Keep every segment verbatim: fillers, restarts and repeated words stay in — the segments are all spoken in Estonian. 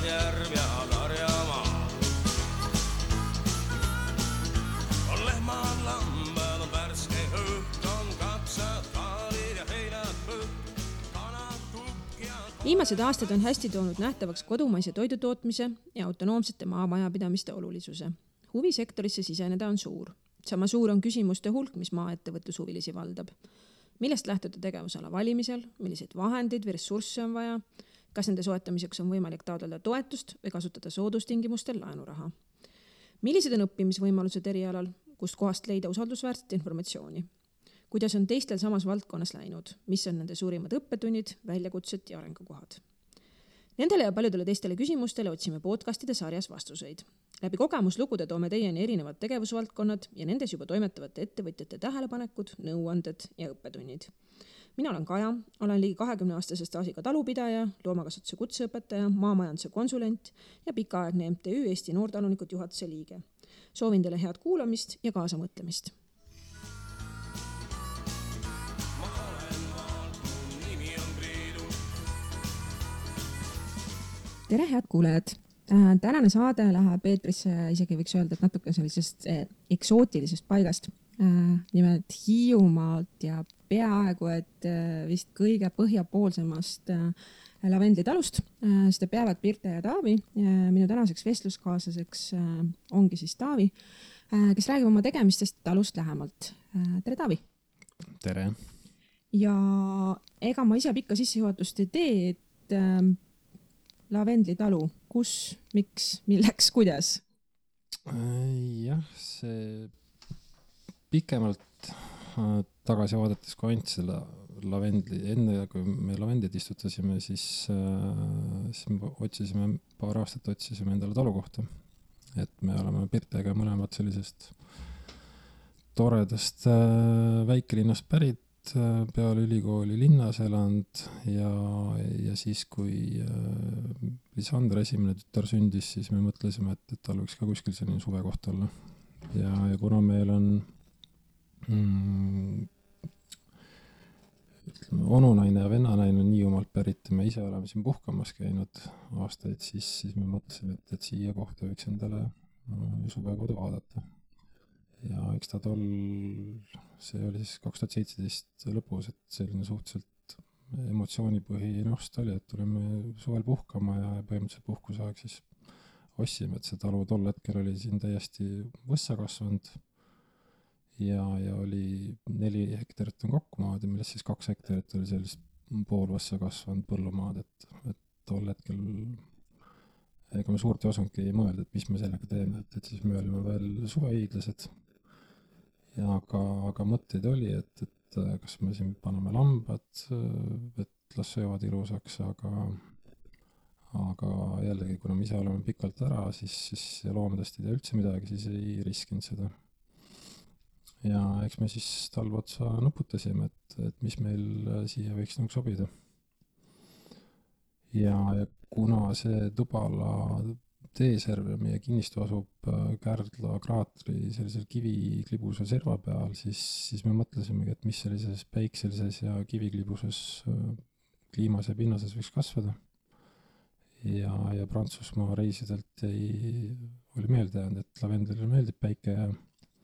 järv ja karjamaa. On lehmad, lambad, on värske õhk, on kapsad, kaalid ja heinad põht, kanad, kukk ja... Viimased aastad on hästi toonud nähtavaks kodumaise toidutootmise ja autonoomsete maamajapidamiste olulisuse. Huvisektorisse siseneda on suur. Sama suur on küsimuste hulk, mis maaettevõtlushuvilisi valdab. Millest lähtuda tegevusala valimisel, milliseid vahendeid või ressursse on vaja, kas nende soetamiseks on võimalik taotleda toetust või kasutada soodustingimustel laenuraha. Millised on õppimisvõimalused erialal, kust kohast leida usaldusväärset informatsiooni? Kuidas on teistel samas valdkonnas läinud, mis on nende suurimad õppetunnid, väljakutsed ja arengukohad? Nendele ja paljudele teistele küsimustele otsime podcastide sarjas vastuseid. Läbi kogemuslugude toome teieni erinevad tegevusvaldkonnad ja nendes juba toimetavate ettevõtjate tähelepanekud, nõuanded ja õppetunnid. Mina olen Kaja, olen ligi kahekümne aastase staažiga talupidaja, loomakasvatuse kutseõpetaja, maamajanduse konsulent ja pikaaegne M T Ü Eesti Noortalunikud juhatuse liige. Soovin teile head kuulamist ja kaasamõtlemist. Tere, head kuulejad! Tänane saade läheb eetrisse, isegi võiks öelda, et natuke sellisest eksootilisest paigast. Nimelt Hiiumaalt ja peaaegu, et vist kõige põhjapoolsemast lavendlitalust. Seda peavad Pirte ja Taavi. Minu tänaseks vestluskaaslaseks ongi siis Taavi, kes räägib oma tegemistest talust lähemalt. Tere, Taavi! Tere! Ja ega ma ise pikka sissejuhatust ei tee, et lavendlitalu, kus, miks, milleks, kuidas? Jah, see pikemalt tagasi vaadates, kui ainult selle lavendli, enne kui me lavendid istutasime, siis, siis me otsisime, paar aastat otsisime endale talu kohta. Et me oleme Pirtega mõlemad sellisest toredast väikelinnast pärit, peale ülikooli linnas elanud ja, ja siis, kui Lisander esimene tütar sündis, siis me mõtlesime, et, et tal võiks ka kuskil selline suvekoht olla. Ja, ja kuna meil on mm, onunaine ja vennanaine on Hiiumaalt pärit ja me ise oleme siin puhkamas käinud aastaid, siis, siis me mõtlesime, et, et siia kohta võiks endale suvekodu vaadata. Ja eks ta tol, see oli siis kaks tuhat seitseteist lõpus, et selline suhteliselt emotsioonipõhi nost oli, et tulime suvel puhkama ja põhimõtteliselt puhkusaeg siis ossime, et see talu tol hetkel oli siin täiesti võssa kasvanud ja, ja oli neli hektarit on kokku maad ja millest siis kaks hektarit oli sellist pool võssa kasvanud põllumaad, et, et tol hetkel ega me suurt ei osunudki mõelda, et mis me sellega teeme, et, et siis me olime veel suvehiidlased. Ja aga, aga mõtteid oli, et, et kas me siin paneme lambad, et las söövad ilusaks, aga, aga jällegi, kuna me ise oleme pikalt ära, siis, siis ja loomadest ei tea üldse midagi, siis ei riskinud seda. Ja eks me siis talvotsa nuputasime, et, et mis meil siia võiks nagu sobida. Ja, ja kuna see Tubala T-serv ja meie kinnistu asub Kärdla kraatri sellisel kiviklibusa serva peal, siis, siis me mõtlesimegi, et mis sellises päikselises ja kiviklibuses kliimas ja pinnases võiks kasvada. Ja, ja Prantsusmaa reisidelt ei, oli meelde jäänud, et lavendlile meeldib päike ja,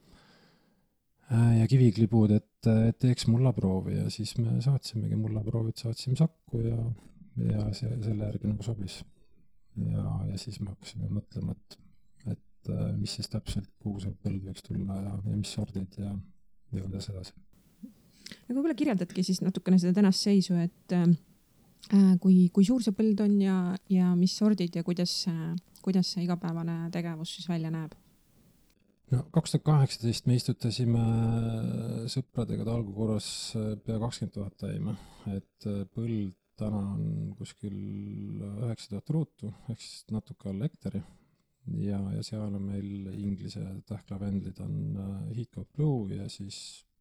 ja kiviklibud, et, et teeks mullaproovi ja siis me saatsimegi mullaproovid, saatsime sakku ja, ja see, selle järgi nagu sobis. Ja, ja siis me hakkasime mõtlema, et, et mis siis täpselt kuhu see põld võiks tulla ja, ja mis sordid ja, ja kuidas edasi. Aga võib-olla kirjeldadki siis natukene seda tänast seisu, et äh, kui, kui suur see põld on ja, ja mis sordid ja kuidas, äh, kuidas see igapäevane tegevus siis välja näeb? No, kaks tuhat kaheksateist me istutasime sõpradega talgukorras pea kakskümmend tuhat taime, et põld täna on kuskil üheksa tuhat ruutu, ehk siis natuke alla hektari ja, ja seal on meil inglise tähklavendlid on uh, Heatcoat Blue ja siis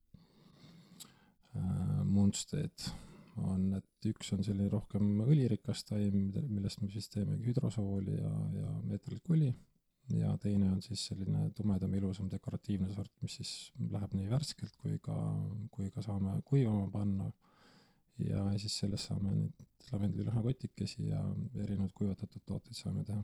uh, Moonstead on, et üks on selline rohkem õlirikas taim, millest me siis teemegi hüdrosooli ja, ja meetrlikuli ja teine on siis selline tumedam ilusam dekoratiivne sort, mis siis läheb nii värskelt kui ka, kui ka saame kuivama panna. ja siis sellest saame nüüd lavendilõhnakotikesi ja erinevad kuivatatud tooteid saame teha.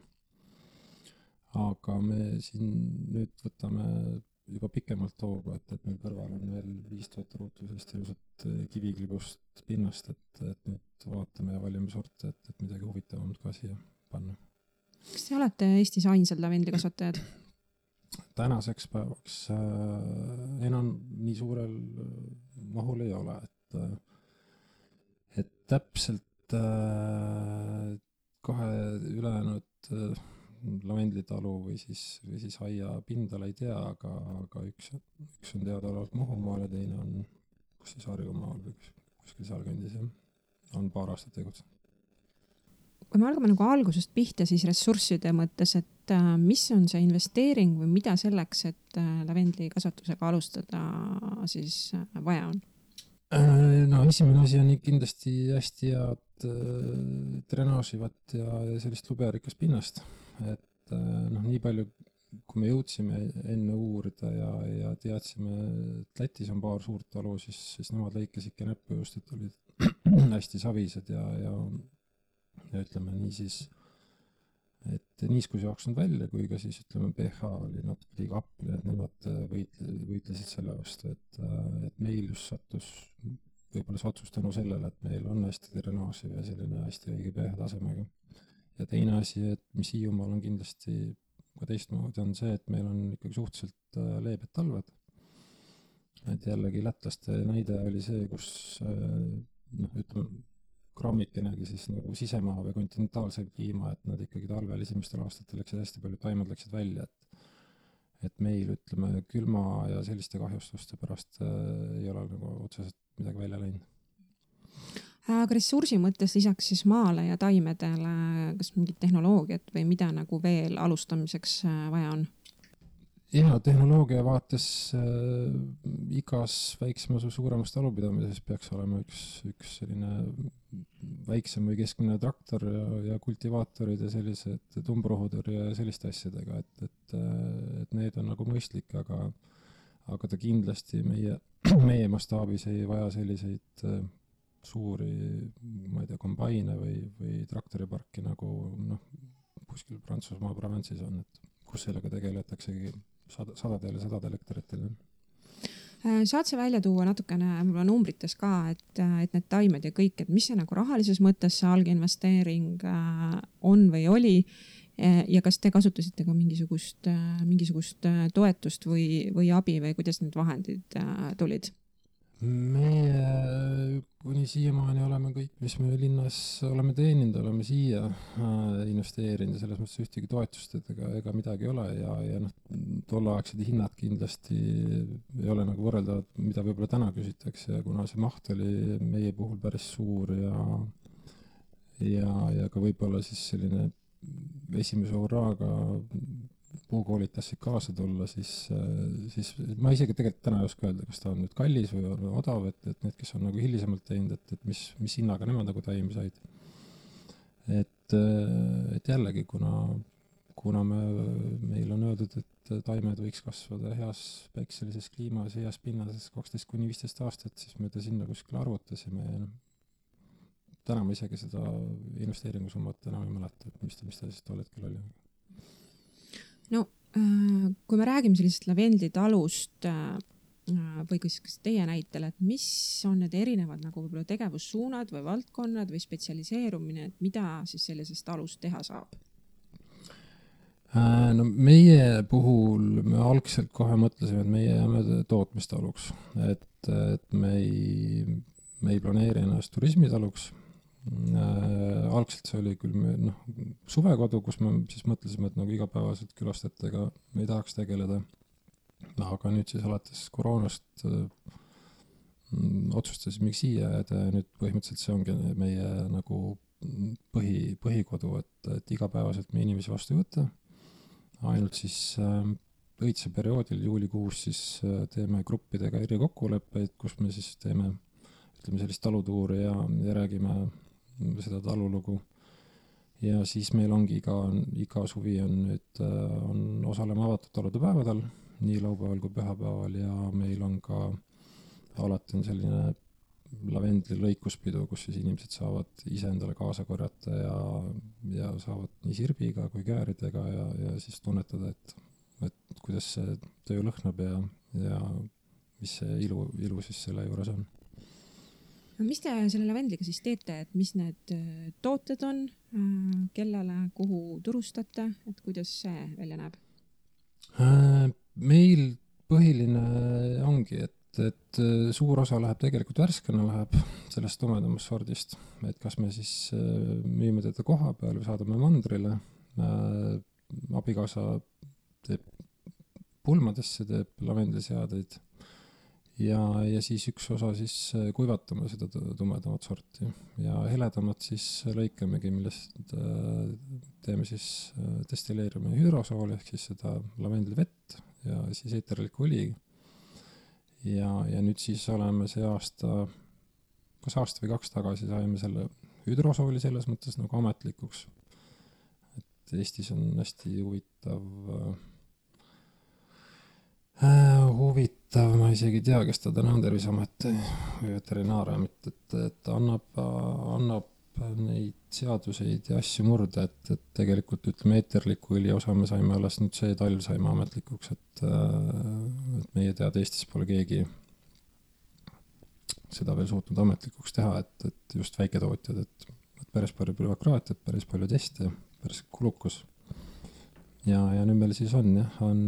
Aga me siin nüüd võtame juba pikemalt hoogu, et, et meil kõrval on veel viis tuhat ruutusest ilusat kiviklibust pinnast, et, et nüüd vaatame ja valime sorte, et, et midagi huvitavamat ka siia panna. Kas te olete Eestis ainsad lavendlikasvatajad? Tänaseks päevaks äh, enam nii suurel mahul ei ole, et, et täpselt äh, kahe ülejäänud äh, lavendlitalu või siis, või siis aia pindala ei tea, aga, aga üks, üks on teadaolevalt Muhumaal ja teine on kus siis Harjumaal või kus, kuskil seal kandis ja on paar aastat tegutsenud. Kui me algame nagu algusest pihta, siis ressursside mõttes, et äh, mis on see investeering või mida selleks, et äh, lavendli kasvatusega alustada siis äh, vaja on? No esimene asi on kindlasti hästi head äh, drenaaživat ja, ja sellist luberikas pinnast. Et äh, noh, nii palju, kui me jõudsime enne uurida ja, ja teadsime, et Lätis on paar suurt talu, siis, siis nemad lõikas ikka näppu just, et olid hästi savised ja, ja ja ütleme nii siis, et niiskus jooksnud välja, kui ka siis ütleme pH oli natuke liiga appi, et nemad võitle, võitlesid selle vastu, et, et meil just sattus võib-olla see otsus tänu sellele, et meil on hästi drenaaživ ja selline hästi õige pH tasemega. Ja teine asi, et mis Hiiumaal on kindlasti ka teistmoodi, on see, et meil on ikkagi suhteliselt leebed talved. Et jällegi lätlaste näide oli see, kus noh, ütleme, grammikenegi siis nagu sisemaa või kontinentaalse kliima, et nad ikkagi talvel esimestel aastatel läksid hästi palju, taimed läksid välja, et, et meil ütleme külma ja selliste kahjustuste pärast äh, ei ole nagu otseselt midagi välja läinud. Aga ressursi mõttes lisaks siis maale ja taimedele, kas mingid tehnoloogiat või mida nagu veel alustamiseks vaja on? Ja tehnoloogia vaates äh, igas väiksemas või suuremas talupidamises peaks olema üks, üks selline väiksem või keskmine traktor ja, ja kultivaatorid ja sellised tumbrohudur ja selliste asjadega, et, et, et need on nagu mõistlik, aga, aga ta kindlasti meie, meie mastaabis ei vaja selliseid äh, suuri, ma ei tea, kombaine või, või traktoriparki nagu noh, kuskil Prantsusmaa Provence'is on, et kus sellega tegeletaksegi Sada, sadadele, sadadele hektaritele. Saad see välja tuua natukene numbrites ka, et, et need taimed ja kõik, et mis see nagu rahalises mõttes see alginvesteering on või oli ja kas te kasutasite ka mingisugust, mingisugust toetust või, või abi või kuidas need vahendid tulid? Me kuni siiamaani oleme kõik, mis me linnas oleme teeninud, oleme siia investeerinud ja selles mõttes ühtegi toetust, et ega, ega midagi ei ole ja, ja noh, tolleaegsed hinnad kindlasti ei ole nagu võrreldavad, mida võib-olla täna küsitakse ja kuna see maht oli meie puhul päris suur ja ja, ja ka võib-olla siis selline esimese hurraaga puukoolid tahtsid kaasa tulla, siis, siis ma isegi tegelikult täna ei oska öelda, kas ta on nüüd kallis või on odav, et, et need, kes on nagu hilisemalt teinud, et, et mis, mis hinnaga nemad nagu taimi said. Et, et jällegi, kuna, kuna me, meil on öeldud, et taimed võiks kasvada heas päikselises kliimas, heas pinnases kaksteist kuni viisteist aastat, siis me ta sinna kuskil arvutasime ja no, täna ma isegi seda investeeringusummat enam ei mäleta, et mis ta, mis ta siis tol hetkel oli. No, kui me räägime sellisest lavendlitalust või kas teie näitel, et mis on need erinevad nagu võib-olla tegevussuunad või valdkonnad või spetsialiseerumine, et mida siis sellisest talust teha saab? No meie puhul me algselt kohe mõtlesime, et meie jääme tootmistaluks, et, et me ei, me ei planeeri ennast turismitaluks. Äh, algselt see oli küll me, noh, suvekodu, kus me siis mõtlesime, et nagu igapäevaselt külastajatega me ei tahaks tegeleda. Aga nüüd siis alates koroonast äh, otsustasime siia jääda ja nüüd põhimõtteliselt see ongi meie nagu põhi, põhikodu, et, et igapäevaselt me inimesi vastu ei võtta. Ainult siis äh, õitse perioodil juulikuus siis äh, teeme gruppidega eri kokkuleppeid, kus me siis teeme ütleme sellist talutuuri ja, ja räägime seda talulugu. Ja siis meil ongi iga, iga suvi on nüüd on osalema avatud talude päevadel, nii laupäeval kui pühapäeval ja meil on ka alati on selline lavendli lõikuspidu, kus siis inimesed saavad ise endale kaasa korjata ja, ja saavad nii sirbiga kui kääridega ja, ja siis tunnetada, et, et kuidas see töö lõhnab ja, ja mis see ilu, ilu siis selle juures on. No, mis te selle lavendliga siis teete, et mis need tooted on, kellele, kuhu turustate, et kuidas see välja näeb? Meil põhiline ongi, et, et suur osa läheb tegelikult värskena, läheb sellest tumedamast sordist, et kas me siis müüme teda koha peal või saadame mandrile. Abikaasa teeb pulmadesse, teeb lavendliseadeid ja, ja siis üks osa siis kuivatame seda tumedamat sorti ja heledamat siis lõikamegi, millest teeme siis, destilleerime hüdrosooli ehk siis seda lavendlivett ja siis eeterlikku õli ja, ja nüüd siis oleme see aasta, kas aasta või kaks tagasi saime selle hüdrosooli selles mõttes nagu ametlikuks, et Eestis on hästi huvitav äh, huvitav, ma isegi ei tea, kes ta täna on Terviseamet või veterinaaramit, et, et annab, annab neid seaduseid ja asju murda, et, et tegelikult ütleme eeterliku õli osa me saime alles nüüd see talv saime ametlikuks, et, et meie teada Eestis pole keegi seda veel suutnud ametlikuks teha, et, et just väiketootjad, et, et päris palju bürokraatiat, päris palju teste, päris kulukus. Ja, ja nüüd meil siis on, jah, on,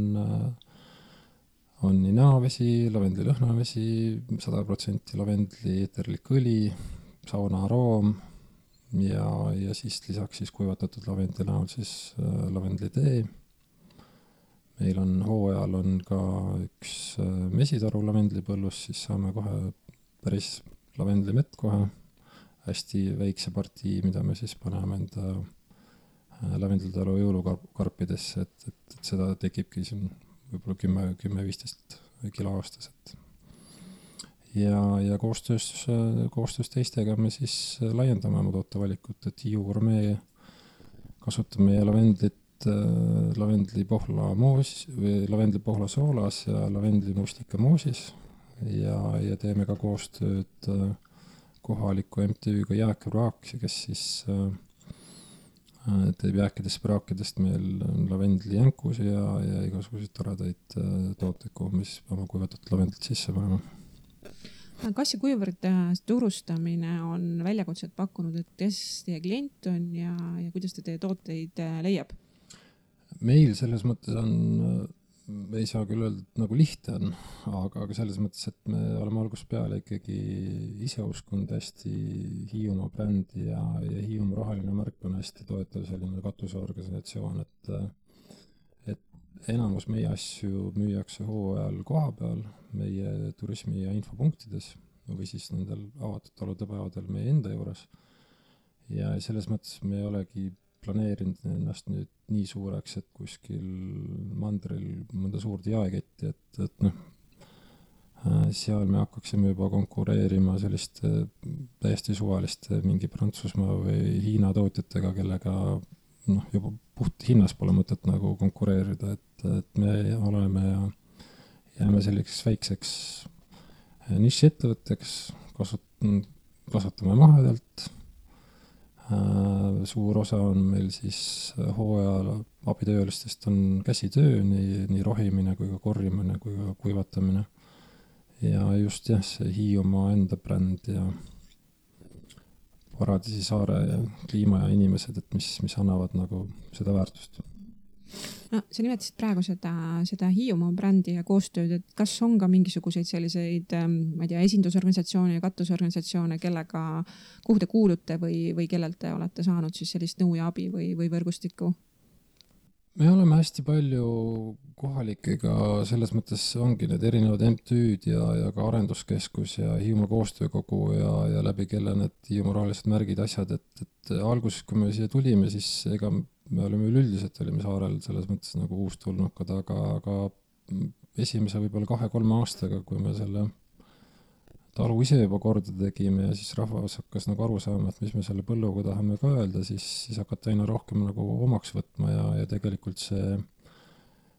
on nii näovesi, lavendli lõhnavesi, sada protsenti lavendli eeterlik õli, sauna aroom ja, ja siis lisaks siis kuivatatud lavendli näol siis äh, lavendli tee. Meil on hooajal on ka üks äh, mesitaru lavendlipõllus, siis saame kohe päris lavendlimett kohe, hästi väikse partii, mida me siis paneme enda lavendlitaru jõulukarpidesse, et, et, et seda tekibki siin võib-olla kümme, kümme, viisteist kilo aastas. Et. Ja, ja koostöös, koostöös teistega me siis laiendame oma tootevalikut, et Hiiu Gourmet kasutame meie lavendlit, lavendlipohla moos või lavendlipohla soolas ja lavendlimustika moosis ja, ja teeme ka koostööd kohaliku M T Üga Jääk Praak, kes siis teeb jääkidest praakidest meil lavendli jänkusi ja, ja igasuguseid toredaid tooteid, kuhu me siis oma kuivatatud lavendlit sisse paneme. Kas ja kuivõrd turustamine on väljakutset pakkunud, et kes teie klient on ja, ja kuidas te teie tooteid leiab? Meil selles mõttes on, ei saa küll öelda, et nagu lihtne on, aga, aga selles mõttes, et me oleme algusest peale ikkagi ise uskunud hästi Hiiumaa brändi ja, ja Hiiumaa roheline märk on hästi toetav selline katuseorganisatsioon, et, et enamus meie asju müüakse hooajal koha peal meie turismi- ja infopunktides või siis nendel avatud talude päevadel meie enda juures. Ja selles mõttes me ei olegi planeerinud ennast nüüd nii suureks, et kuskil mandril mõnda suurt jaeketti, et, et noh, seal me hakkaksime juba konkureerima selliste täiesti suvaliste mingi Prantsusmaa või Hiina tootjatega, kellega noh, juba puht hinnas pole mõtet nagu konkureerida, et, et me oleme ja jääme selliseks väikseks nišiettevõtteks, kasut-, kasvatame mahedalt. Suur osa on meil siis hooajal abitöölistest on käsitöö, nii, nii rohimine kui ka korjimine kui ka kuivatamine. Ja just jah, see Hiiumaa enda bränd ja Paradisi saare ja kliima ja inimesed, et mis, mis annavad nagu seda väärtust. No, sa nimetasid praegu seda, seda Hiiumaa brändi ja koostööd, et kas on ka mingisuguseid selliseid, ma ei tea, esindusorganisatsioone ja katusorganisatsioone, kellega, kuhu te kuulute või, või kellelt te olete saanud siis sellist nõu ja abi või, või võrgustikku? Me oleme hästi palju kohalikega, selles mõttes ongi need erinevad M T Üd ja, ja ka arenduskeskus ja Hiiumaa koostöökogu ja, ja läbi kelle need Hiiumaa rohelised märgid asjad, et, et alguses, kui me siia tulime, siis ega me olime üleüldiselt olime saarel selles mõttes nagu uustulnukad, aga, aga esimese võib-olla kahe-kolme aastaga, kui me selle talu ise juba korda tegime ja siis rahvas hakkas nagu aru saama, et mis me selle põlluga tahame ka öelda, siis, siis hakata aina rohkem nagu omaks võtma ja, ja tegelikult see,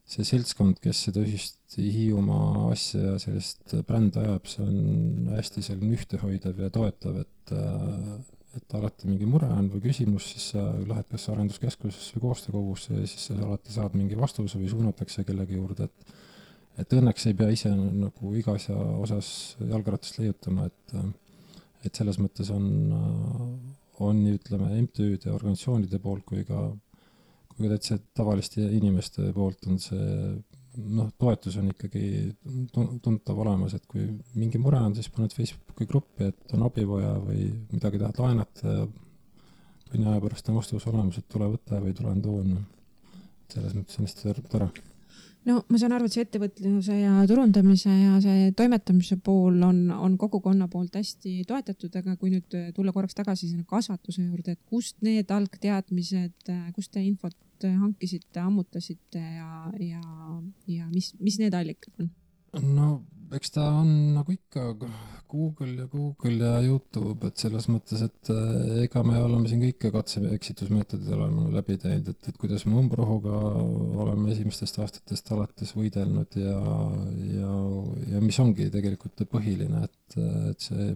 see seltskond, kes seda ühist Hiiumaa asja ja sellist bränd ajab, see on hästi selline ühtehoidev ja toetav, et, et alati mingi mure on või küsimus, siis sa lähed kas arenduskeskusesse või koostöökogusse ja siis sa alati saad mingi vastuse või suunatakse kellegi juurde, et et õnneks ei pea ise nagu iga asja osas jalgratast leiutama, et et selles mõttes on, on nii ütleme M T Üde ja organisatsioonide poolt kui ka kui ka täitsa tavaliste inimeste poolt on see, noh, toetus on ikkagi tuntav olemas, et kui mingi mure on, siis paned Facebooki gruppi, et on abi vaja või midagi tahad laenata ja või aja pärast on vastus olemas, et tule võtta või tulen toon. Selles mõttes on hästi tore. No ma saan aru, et see ettevõtluse ja turundamise ja see toimetamise pool on, on kogukonna poolt hästi toetatud, aga kui nüüd tulla korraks tagasi sinna kasvatuse juurde, et kust need algteadmised, kust te infot hankisite, ammutasite ja, ja, ja mis, mis need allikad on? No eks ta on nagu ikka Google ja Google ja YouTube, et selles mõttes, et ega me oleme siin kõike katse-eksitusmeetodid oleme läbi teinud, et, et kuidas me umbrohuga oleme esimestest aastatest alates võidelnud ja, ja, ja mis ongi tegelikult põhiline, et, et see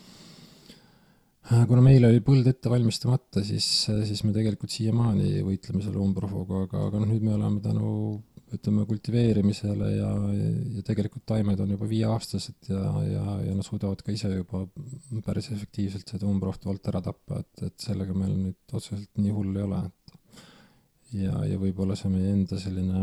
kuna meil oli põld ette valmistamata, siis, siis me tegelikult siiamaani võitleme selle umbrohuga, aga, aga nüüd me oleme tänu ütleme kultiveerimisele ja, ja tegelikult taimed on juba viieaastased ja, ja, ja nad suudavad ka ise juba päris efektiivselt seda umbrohtu alt ära tappa, et, et sellega meil nüüd otseselt nii hull ei ole. Ja, ja võib-olla see meie enda selline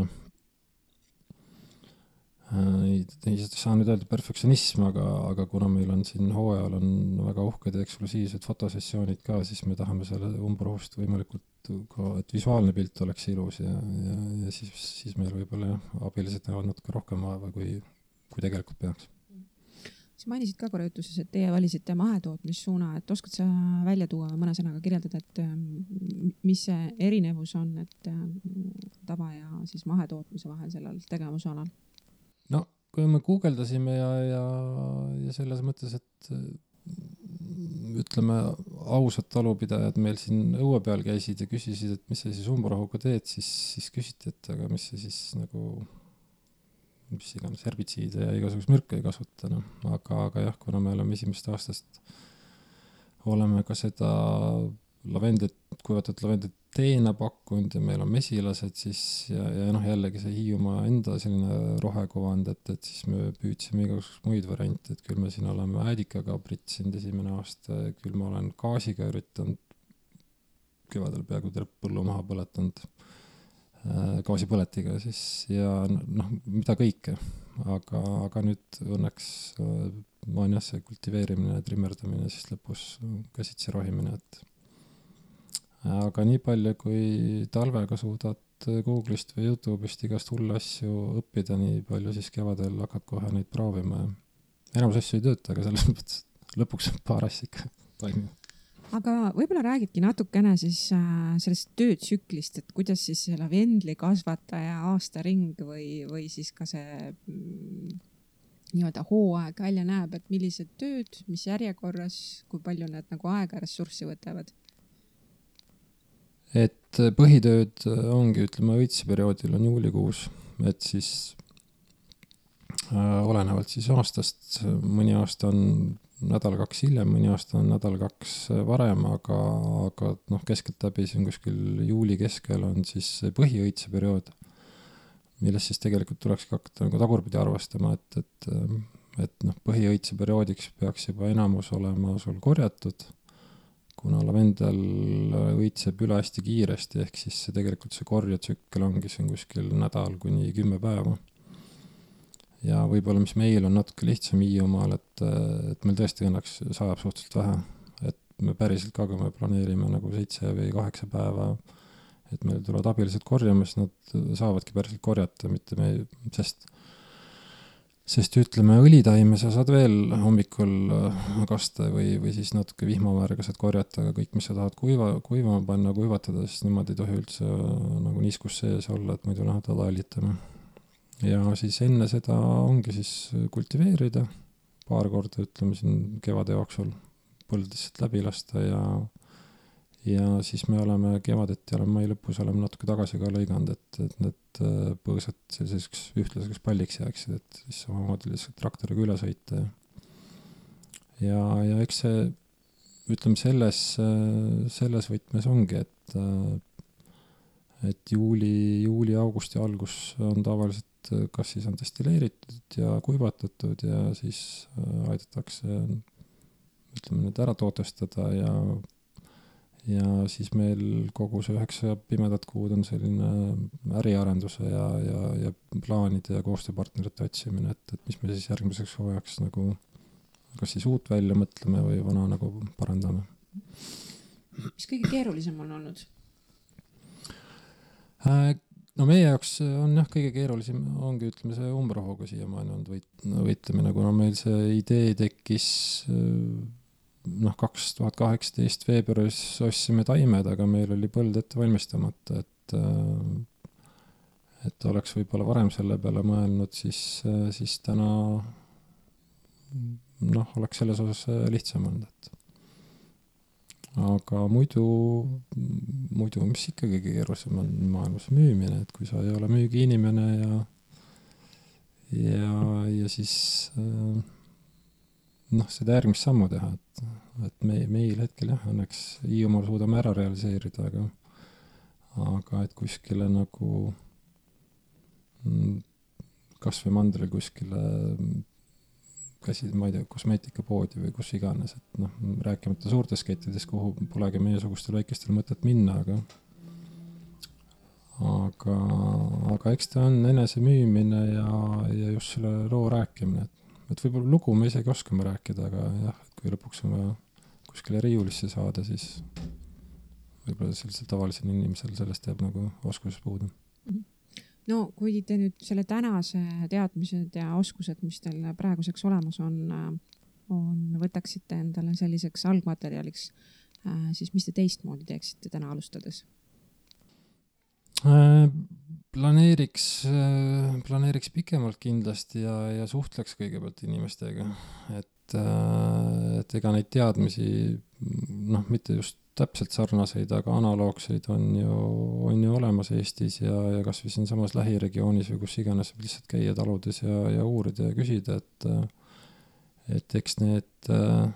ei, ei saa nüüd öelda perfektsionism, aga, aga kuna meil on siin hooajal on väga uhked ja eksklusiivsed fotosessioonid ka, siis me tahame selle umbrohust võimalikult ka, et visuaalne pilt oleks ilus ja, ja, ja siis, siis meil võib-olla abilised näevad natuke rohkem vaeva, kui, kui tegelikult peaks. Sa mainisid ka korra jutuses, et teie valisite mahetootmissuuna, et oskad sa välja tuua mõne sõnaga kirjeldada, et mis see erinevus on, et tava ja siis mahetootmise vahel sellel tegevusalal? No, kui me guugeldasime ja, ja, ja selles mõttes, et ütleme, ausad talupidajad meil siin õue peal käisid ja küsisid, et mis sa siis umbrohuga teed, siis, siis küsiti, et aga mis sa siis nagu, mis iganes herbitsiide ja igasugust mürke ei kasuta, no. aga, aga jah, kuna me oleme esimest aastast, oleme ka seda lavendit, kuivatud lavendit teena pakkunud ja meil on mesilased siis ja, ja noh, jällegi see Hiiumaa enda selline rohekuvand, et, et siis me püüdsime igasugust muid variante, et küll me siin oleme äädikaga pritsinud esimene aasta, küll ma olen gaasiga üritanud kevadel peaaegu terve põllu maha põletanud äh, gaasipõletiga siis ja noh, mida kõike, aga, aga nüüd õnneks äh, on jah see kultiveerimine ja trimmerdamine siis lõpus käsitsi rohimine, et aga nii palju, kui talvega suudad Google'ist või YouTube'ist igast hulle asju õppida, nii palju siis kevadel hakkad kohe neid proovima. Enamus asju ei tööta, aga selles mõttes lõpuks paar asja ikka toimib. Aga võib-olla räägidki natukene siis sellest töötsüklist, et kuidas siis see lavendli kasvataja aasta ring või, või siis ka see nii-öelda hooaeg välja näeb, et millised tööd, mis järjekorras, kui palju need nagu aega ja ressurssi võtavad? Et põhitööd ongi, ütleme, õitseperioodil on juulikuus, et siis äh, olenevalt siis aastast, mõni aasta on nädal kaks hiljem, mõni aasta on nädal kaks varem, aga, aga noh, keskelt läbi siin kuskil juuli keskel on siis põhiõitseperiood, milles siis tegelikult tuleks hakata nagu tagurpidi arvestama, et, et, et noh, põhiõitseperioodiks peaks juba enamus olema sul korjatud, kuna lavendel õitseb üle hästi kiiresti, ehk siis see tegelikult see korjatsükkel ongi siin kuskil nädal kuni kümme päeva. Ja võib-olla, mis meil on natuke lihtsam Hiiumaal, et, et meil tõesti õnneks sajab suhteliselt vähe, et me päriselt ka, kui me planeerime nagu seitse või kaheksa päeva, et meil tulevad abilised korjama, siis nad saavadki päriselt korjata, mitte me, sest Sest ütleme, õlitaime sa saad veel hommikul kasta või, või siis natuke vihmamärga saad korjata, aga kõik, mis sa tahad kuiva, kuivama panna, kuivatada, siis niimoodi ei tohi üldse nagu niiskus sees olla, et muidu lähevad alalitama. Ja siis enne seda ongi siis kultiveerida paar korda, ütleme siin kevade jooksul põldlihtsalt läbi lasta ja, ja siis me oleme kevadeti ja mai lõpus oleme natuke tagasi ka lõiganud, et, et need põõsad selliseks ühtlaseks palliks jääksid, et siis samamoodi lihtsalt traktoriga üle sõita. Ja, ja eks see, ütleme selles, selles võtmes ongi, et, et juuli, juuli, augusti algus on tavaliselt, kas siis on destilleeritud ja kuivatatud ja siis aidatakse, ütleme nüüd ära tootestada ja ja siis meil kogu see üheksa pimedat kuud on selline äriarenduse ja, ja, ja plaanide ja koostööpartnerite otsimine, et, et mis me siis järgmiseks hooajaks nagu kas siis uut välja mõtleme või vana nagu parandame. Mis kõige keerulisem on olnud? No meie jaoks on jah, kõige keerulisem ongi, ütleme, see umbrohuga siiamaani on võit, võitlemine, kuna meil see idee tekkis noh, kaks tuhat kaheksateist veebruaris ostsime taimed, aga meil oli põld ette valmistamata, et et oleks võib-olla varem selle peale mõelnud, siis, siis täna noh, oleks selles osas lihtsam olnud, et aga muidu muidu, mis ikkagi kõige keerulisem on maailmas müümine, et kui sa ei ole müügiinimene ja ja, ja siis noh, seda järgmist sammu teha, et, et me, meil hetkel jah, õnneks Hiiumaal suudame ära realiseerida, aga aga et kuskile nagu kas või mandril kuskile käsi, ma ei tea, kosmeetikapoodi või kus iganes, et noh, rääkimata suurtes kettides, kuhu polegi meiesugustel väikestel mõtet minna, aga aga, aga eks ta on enese müümine ja, ja just selle loo rääkimine, et et võib-olla lugu me isegi oskame rääkida, aga jah, et kui lõpuks on vaja kuskile riiulisse saada, siis võib-olla sellisel tavalisel inimesel sellest jääb nagu oskus puudu. No kui te nüüd selle tänase teadmised ja oskused, mis teil praeguseks olemas on, on võtaksite endale selliseks algmaterjaliks, siis mis te teistmoodi teeksite täna alustades? Planeeriks, planeeriks pikemalt kindlasti ja, ja suhtleks kõigepealt inimestega, et, et ega neid teadmisi, noh, mitte just täpselt sarnaseid, aga analoogseid on ju, on ju olemas Eestis ja, ja kas või siin samas lähiregioonis või kus iganes lihtsalt käia taludes ja, ja uurida ja küsida, et, et eks need äh,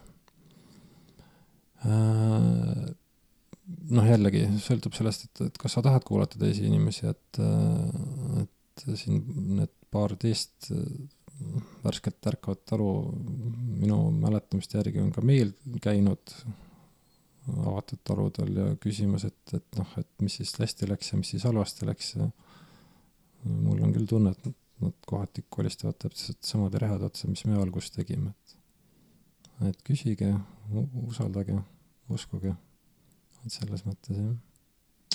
noh, jällegi sõltub sellest, et, et kas sa tahad kuulata teisi inimesi, et, et siin need paar teist värskelt ärkavat talu minu mäletamist järgi on ka meil käinud avatud taludel ja küsimas, et, et noh, et mis siis hästi läks ja mis siis halvasti läks ja mul on küll tunne, et nad kohati kolistavad täpselt samad rehad otsa, mis me alguses tegime, et, et küsige, usaldage, uskuge. Et selles mõttes, jah.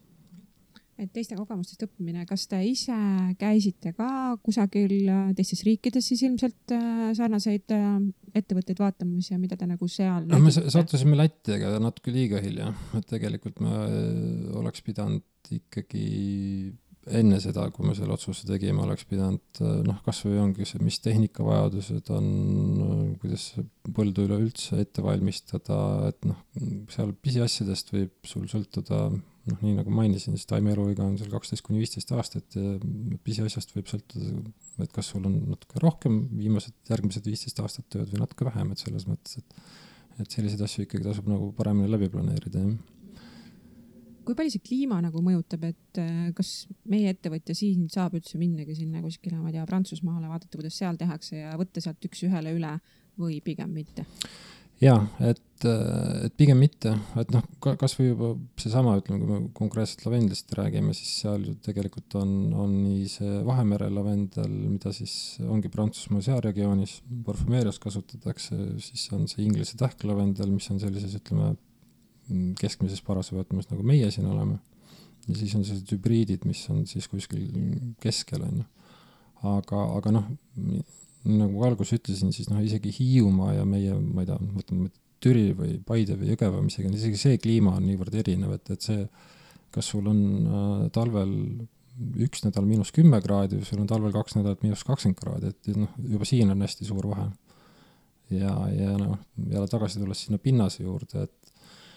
Et teiste kogemustest õppimine, kas te ise käisite ka kusagil teistes riikides siis ilmselt sarnaseid ettevõtteid vaatamas ja mida te nagu seal no, me sattusime Lätti, aga natuke liiga hilja, et tegelikult me oleks pidanud ikkagi enne seda, kui me selle otsuse tegime, oleks pidanud, noh, kas või ongi see, mis tehnikavajadused on, kuidas põldu üleüldse ette valmistada, et noh, seal pisiasjadest võib sul sõltuda, noh, nii nagu mainisin, siis taimeeluiga on seal kaksteist kuni viisteist aastat ja pisiasjast võib sõltuda, et kas sul on natuke rohkem viimased järgmised viisteist aastat tööd või natuke vähem, et selles mõttes, et, et selliseid asju ikkagi tasub nagu paremini läbi planeerida, jah. Kui palju see kliima nagu mõjutab, et kas meie ettevõtja siin saab üldse minnagi sinna kuskile, ma ei tea, Prantsusmaale, vaadata, kuidas seal tehakse ja võtta sealt üks ühele üle või pigem mitte? Jaa, et, et pigem mitte, et noh, kas või juba seesama, ütleme, kui me konkreetselt lavendlist räägime, siis seal ju tegelikult on, on nii see Vahemere lavendel, mida siis ongi Prantsusmaa searegioonis, parfümeerias kasutatakse, siis on see Inglise tähklavendel, mis on sellises, ütleme, keskmises parasvõetmes, nagu meie siin oleme. Ja siis on sellised hübriidid, mis on siis kuskil keskel, on. Aga, aga noh, nagu algus ütlesin, siis noh, isegi Hiiumaa ja meie, ma ei tea, võtame Türi või Paide või Jõgeva, mis isegi, isegi see kliima on niivõrd erinev, et, et see, kas sul on äh, talvel üks nädal miinus kümme kraadi või sul on talvel kaks nädalat miinus kakskümmend kraadi, et noh, juba siin on hästi suur vahe. Ja, ja noh, jälle tagasi tulles sinna pinnase juurde, et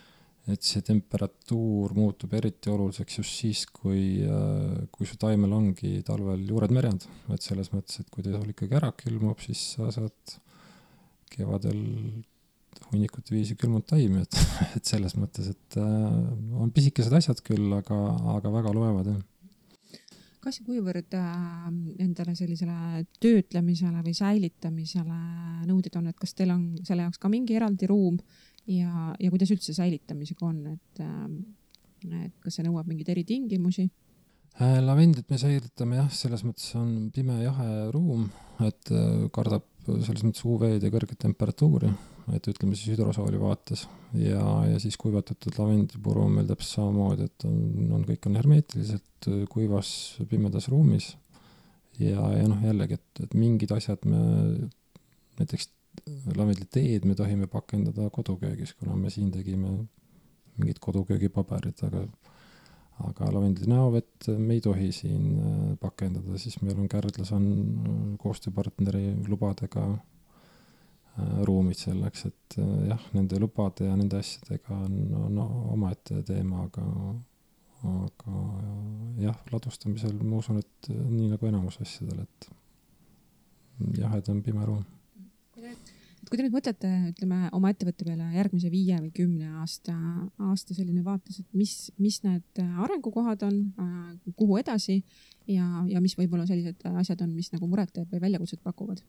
et see temperatuur muutub eriti oluliseks just siis, kui, kui su taimel ongi talvel juured märjad, et selles mõttes, et kui ta sul ikkagi ära külmub, siis sa saad kevadel hunnikute viisi külmunud taimi, et, et selles mõttes, et on pisikesed asjad küll, aga, aga väga loevad, jah. Kas ja kuivõrd endale sellisele töötlemisele või säilitamisele nõuded on, et kas teil on selle jaoks ka mingi eraldi ruum ja, ja kuidas üldse säilitamisega on, et, et kas see nõuab mingeid eritingimusi? Lavendlit me säilitame jah, selles mõttes on pime jahe ruum, et kardab selles mõttes U V-d ja kõrget temperatuuri, et ütleme siis hüdrosooli vaates ja, ja siis kuivatatud lavendipuru on meil täpselt samamoodi, et on, on kõik on hermeetiliselt kuivas pimedas ruumis ja, ja noh jällegi, et, et mingid asjad me näiteks lavendliteed me tohime pakendada koduköögis, kuna me siin tegime mingid koduköögipaberid, aga aga lavendli näovett me ei tohi siin pakendada, siis meil on Kärdlas on koostööpartneri lubadega ruumid selleks, et jah, nende lubade ja nende asjadega on, on omaette teema, aga, aga jah, ladustamisel ma usun, et nii nagu enamus asjadel, et jahed on pime ruum. Kui te nüüd mõtlete, ütleme, oma ettevõtte peale järgmise viie või kümne aasta, aasta selline vaates, et mis, mis need arengukohad on, kuhu edasi ja, ja mis võib-olla sellised asjad on, mis nagu muret teeb või väljakutset pakuvad?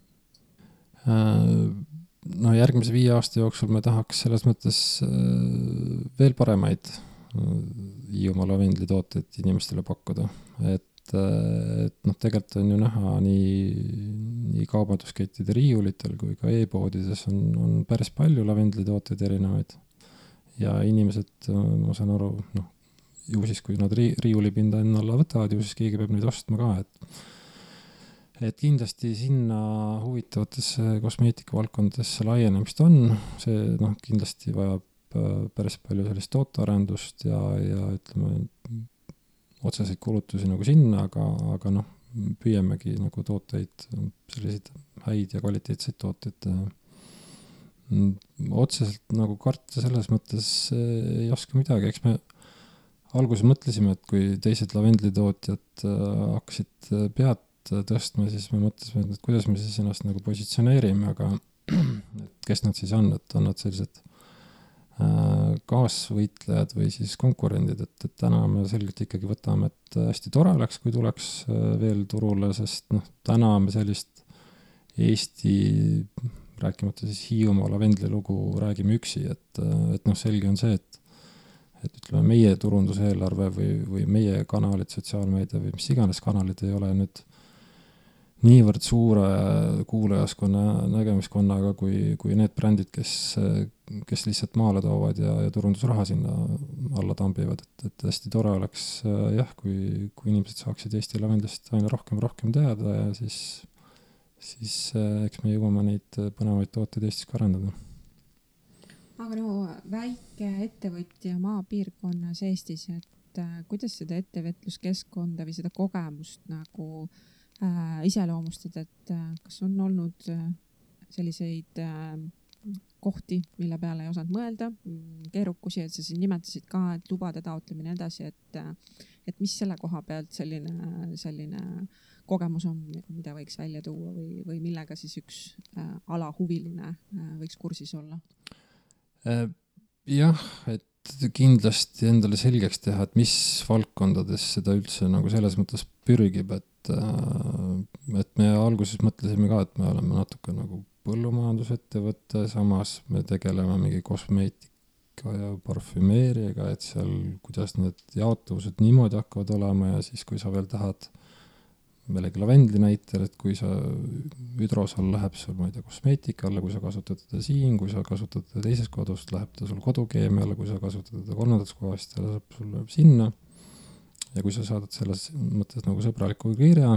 No järgmise viie aasta jooksul me tahaks selles mõttes veel paremaid Hiiumaa lavendlitooteid inimestele pakkuda, et et noh, tegelikult on ju näha nii, nii kaubanduskettide riiulitel kui ka e-poodides on, on päris palju lavendlitooteid erinevaid ja inimesed, ma saan aru, noh, ju siis kui nad ri, riiulipinda enne alla võtavad, ju siis keegi peab neid ostma ka, et et kindlasti sinna huvitavatesse kosmeetikavaldkondadesse laienemist on, see noh, kindlasti vajab päris palju sellist tootearendust ja, ja ütleme otseseid kulutusi nagu sinna, aga, aga noh, püüamegi nagu tooteid, selliseid häid ja kvaliteetseid tooteid. Otseselt nagu karta selles mõttes ei oska midagi, eks me alguses mõtlesime, et kui teised lavendlitootjad hakkasid pead tõstma, siis me mõtlesime, et kuidas me siis ennast nagu positsioneerime, aga et kes nad siis on, et on nad sellised kaasvõitlejad või siis konkurendid, et, et täna me selgelt ikkagi võtame, et hästi tore oleks, kui tuleks veel turule, sest noh, täna me sellist Eesti, rääkimata siis Hiiumaa lavendlilugu räägime üksi, et, et noh, selge on see, et et ütleme, meie turunduseelarve või, või meie kanalid, sotsiaalmeedia või mis iganes kanalid ei ole nüüd niivõrd suure kuulajaskonna nägemiskonnaga kui, kui need brändid, kes, kes lihtsalt maale toovad ja, ja turundusraha sinna alla tambivad, et, et hästi tore oleks jah, kui, kui inimesed saaksid Eesti lavendlist aina rohkem rohkem teada ja siis, siis eks me jõuame neid põnevaid tooteid Eestis ka arendada. Aga no väike ettevõtja maapiirkonnas Eestis, et kuidas seda ettevõtluskeskkonda või seda kogemust nagu Äh, iseloomustad, et äh, kas on olnud äh, selliseid äh, kohti, mille peale ei osanud mõelda, keerukusi, et sa siin nimetasid ka, et lubade taotlemine edasi, et, et mis selle koha pealt selline, selline kogemus on, mida võiks välja tuua või, või millega siis üks äh, alahuviline äh, võiks kursis olla? Äh, jah, et kindlasti endale selgeks teha, et mis valdkondades seda üldse nagu selles mõttes pürgib, et et me alguses mõtlesime ka, et me oleme natuke nagu põllumajandusettevõte, samas me tegeleme mingi kosmeetika ja parfümeeriaga, et seal, kuidas need jaotuvused niimoodi hakkavad olema ja siis, kui sa veel tahad millegi lavendli näitel, et kui sa hüdrosol läheb sul, ma ei tea, kosmeetika alla, kui sa kasutad teda siin, kui sa kasutad teda teisest kodust, läheb ta sul kodukeemia alla, kui sa kasutad teda kolmandast kohast, ta läheb sul sinna. Ja kui sa saadad selles mõttes nagu sõbraliku kirja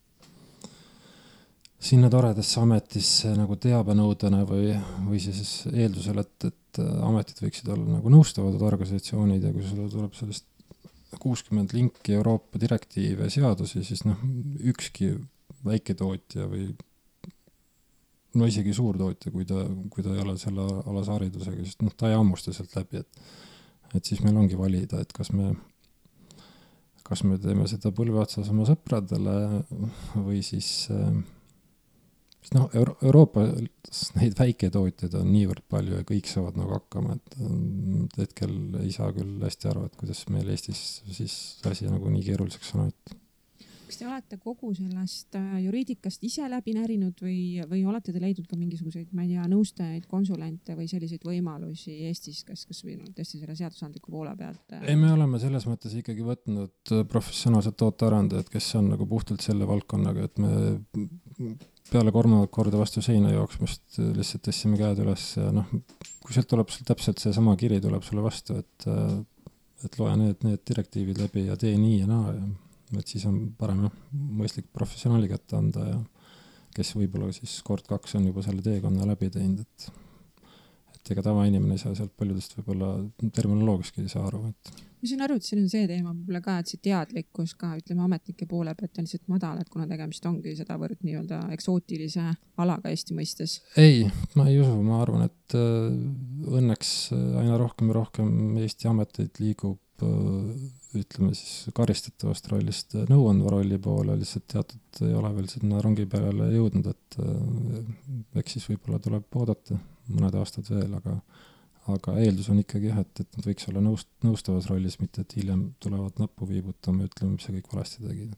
sinna toredasse ametisse nagu teabenõudena või, või siis eeldusel, et, et ametid võiksid olla nagu nõustavad organisatsioonid ja kui sulle tuleb sellest kuuskümmend linki Euroopa direktiive ja seadusi, siis noh, ükski väiketootja või no isegi suurtootja, kui ta, kui ta ei ole selle alase haridusega, sest noh, ta ei hammusta sealt läbi, et, et siis meil ongi valida, et kas me, kas me teeme seda põlve otsas oma sõpradele või siis, siis noh, Euro- Euroopas neid väiketootjaid on niivõrd palju ja kõik saavad nagu hakkama, et hetkel ei saa küll hästi aru, et kuidas meil Eestis siis asi nagu nii keeruliseks on, et kas te olete kogu sellest juriidikast ise läbi närinud või, või olete te leidnud ka mingisuguseid, ma ei tea, nõustajaid, konsulente või selliseid võimalusi Eestis, kas, kas või no, tõesti selle seadusandliku poole pealt? Ei, me oleme selles mõttes ikkagi võtnud professionaalsed tootearendajad, kes on nagu puhtalt selle valdkonnaga, et me peale kolmandat korda vastu seina jooksmast lihtsalt tõstsime käed üles ja noh, kui sealt tuleb sul täpselt see sama kiri tuleb sulle vastu, et, et loe need, need direktiivid läbi ja tee nii ja naa ja et siis on parem jah, mõistlik professionaali kätte anda ja kes võib-olla siis kord kaks on juba selle teekonna läbi teinud, et et ega tavainimene ei saa sealt paljudest võib-olla terminoloogiski ei saa aru, et ma saan aru, et siin on see teema võib-olla ka, et see teadlikkus ka, ütleme ametnike poole pealt on lihtsalt madal, et kuna tegemist ongi sedavõrd nii-öelda eksootilise alaga Eesti mõistes. Ei, ma ei usu, ma arvan, et õnneks aina rohkem ja rohkem Eesti ameteid liigub ütleme siis karistatavast rollist nõuandva rolli poole, lihtsalt teatud ei ole veel sinna rongi peale jõudnud, et eks siis võib-olla tuleb oodata mõned aastad veel, aga, aga eeldus on ikkagi jah, et, et nad võiks olla nõust, nõustavas rollis, mitte et hiljem tulevad nappu viibutama ja ütlema, mis see kõik valesti tegi.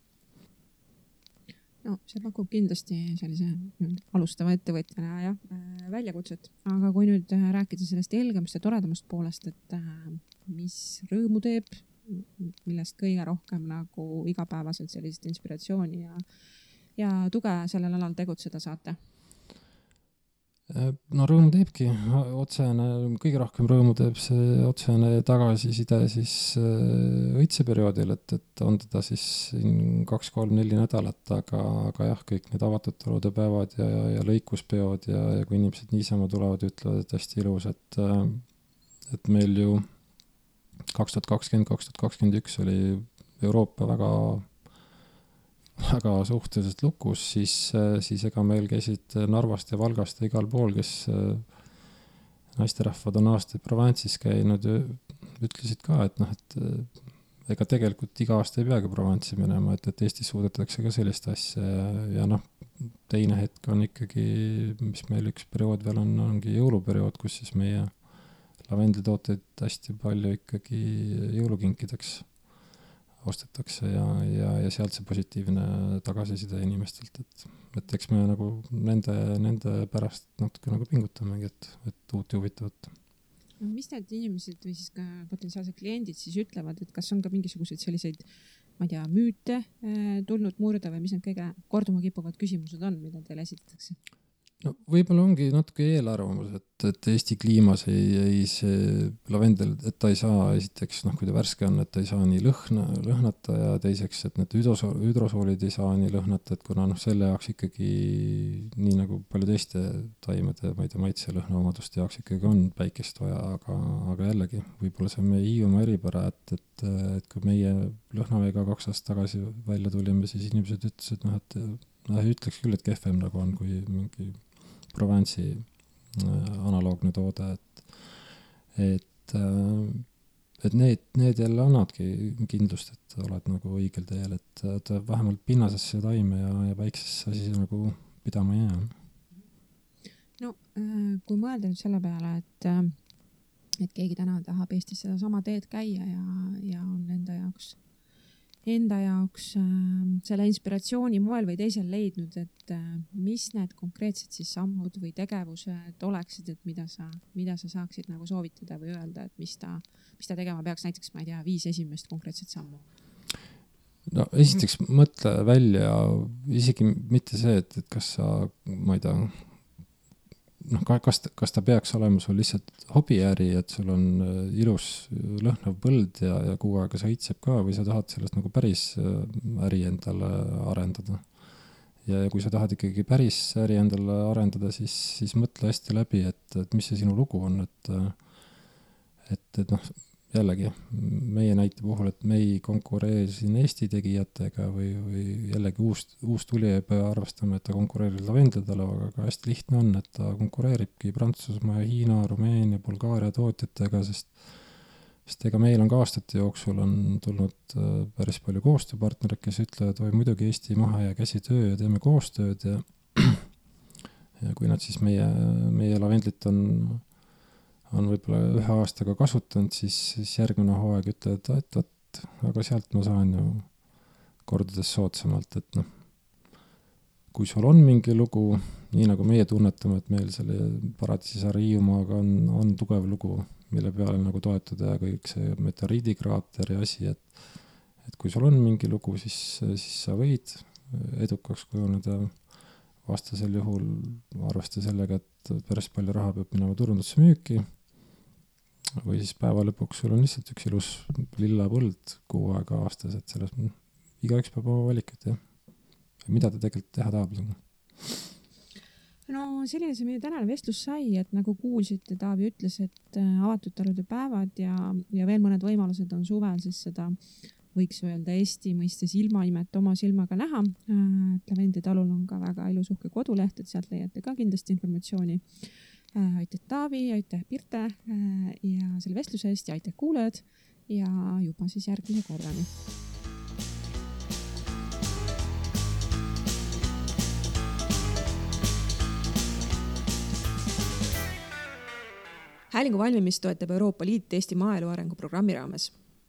No see pakub kindlasti sellise alustava ettevõtjana jah, väljakutset, aga kui nüüd rääkida sellest helgemast ja toredamast poolest, et mis rõõmu teeb, millest kõige rohkem nagu igapäevaselt sellist inspiratsiooni ja, ja tuge sellel alal tegutseda saate? No rõõmu teebki, otsene, kõige rohkem rõõmu teeb see otsene tagasiside siis õitseperioodil, et, et on teda siis kaks, kolm, neli nädalat, aga, aga jah, kõik need avatud talude päevad ja, ja, ja lõikuspeod ja, ja kui inimesed niisama tulevad, ütlevad, et hästi ilus, et, et meil ju kaks tuhat kakskümmend, kaks tuhat kakskümmend üks oli Euroopa väga väga suhteliselt lukus, siis, siis ega meil käisid Narvast ja Valgast ja igal pool, kes naisterahvad on aastaid Provence'is käinud ja ütlesid ka, et noh, et ega tegelikult iga aasta ei peagi Provence'i minema, et, et Eestis suudetakse ka sellist asja ja, ja noh, teine hetk on ikkagi, mis meil üks periood veel on, ongi jõuluperiood, kus siis meie lavenditooteid hästi palju ikkagi jõulukinkideks ostetakse ja, ja, ja sealt see positiivne tagasiside inimestelt, et, et eks me nagu nende, nende pärast natuke nagu pingutamegi, et, et uut ja huvitavat. Mis need inimesed või siis ka potentsiaalsed kliendid siis ütlevad, et kas on ka mingisuguseid selliseid, ma ei tea, müüte tulnud murda või mis need kõige korduma kipuvad küsimused on, mida teile esitatakse? No võib-olla ongi natuke eelarvamus, et, et Eesti kliimas ei, ei see lavendel, et ta ei saa esiteks, noh, kui ta värske on, et ta ei saa nii lõhna, lõhnata ja teiseks, et need hüdrosool, hüdrosoolid ei saa nii lõhnata, et kuna noh, selle jaoks ikkagi nii nagu palju teiste taimede, ma ei tea, maitse ja lõhnaomaduste jaoks ikkagi on päikest vaja, aga, aga jällegi, võib-olla see on meie Hiiumaa eripära, et, et, et kui meie lõhnaveega kaks aastat tagasi välja tulime, siis inimesed ütlesid, noh, et noh, ütleks küll, et kehvem nagu on, kui mingi Provence'i analoogne toode, et, et, et need, need jälle annadki kindlust, et oled nagu õigel teel, et, et vähemalt pinnasesse taime ja, ja väiksesse asi nagu pidama ei jää. No kui mõelda nüüd selle peale, et, et keegi täna tahab Eestis seda sama teed käia ja, ja on enda jaoks enda jaoks äh, selle inspiratsiooni moel või teisel leidnud, et äh, mis need konkreetsed siis sammud või tegevused oleksid, et mida sa, mida sa saaksid nagu soovitada või öelda, et mis ta, mis ta tegema peaks, näiteks ma ei tea, viis esimest konkreetset sammu? No esiteks mõtle välja, isegi mitte see, et, et kas sa, ma ei tea, noh, kas, kas ta peaks olema sul lihtsalt hobiäri, et sul on ilus lõhnav põld ja, ja kuu aega sa õitseb ka või sa tahad sellest nagu päris äri endale arendada. Ja kui sa tahad ikkagi päris äri endale arendada, siis, siis mõtle hästi läbi, et, et mis see sinu lugu on, et, et, et noh, jällegi meie näite puhul, et me ei konkureeri siin Eesti tegijatega või, või jällegi uus, uus tulija ei pea arvestama, et ta konkureerib lavendidele, aga ka hästi lihtne on, et ta konkureeribki Prantsusmaa, Hiina, Rumeenia, Bulgaaria tootjatega, sest, sest ega meil on ka aastate jooksul on tulnud päris palju koostööpartnereid, kes ütlevad, oi muidugi Eesti maha ja käsitöö ja teeme koostööd ja, ja kui nad siis meie, meie lavendlit on on võib-olla ühe aastaga kasutanud, siis, siis järgmine hooaeg ütlevad, et, et, aga sealt ma saan ju kordades soodsamalt, et noh, kui sul on mingi lugu, nii nagu meie tunnetame, et meil selle Paradiisisaare Hiiumaaga on, on tugev lugu, mille peale nagu toetuda ja kõik see meteoriidikraater ja asi, et, et kui sul on mingi lugu, siis, siis sa võid edukaks kujuneda. Vastasel juhul arvesta sellega, et päris palju raha peab minema turundusse müüki või siis päeva lõpuks sul on lihtsalt üks ilus lilla põld kuu aega aastas, et selles igaüks peab oma valikut ja mida ta tegelikult teha tahab. No selline see meie tänane vestlus sai, et nagu kuulsite, Taavi ütles, et avatud talude päevad ja, ja veel mõned võimalused on suvel, siis seda võiks öelda Eesti mõistes ilmaimet oma silmaga näha. Lavendi talul on ka väga ilus uhke koduleht, et sealt leiate ka kindlasti informatsiooni. Aitäh Taavi, aitäh Pirte ja selle vestluse eest ja aitäh kuulajad ja juba siis järgmise korrani. Häälingu valmimist toetab Euroopa Liit Eesti maaelu arengu programmi raames.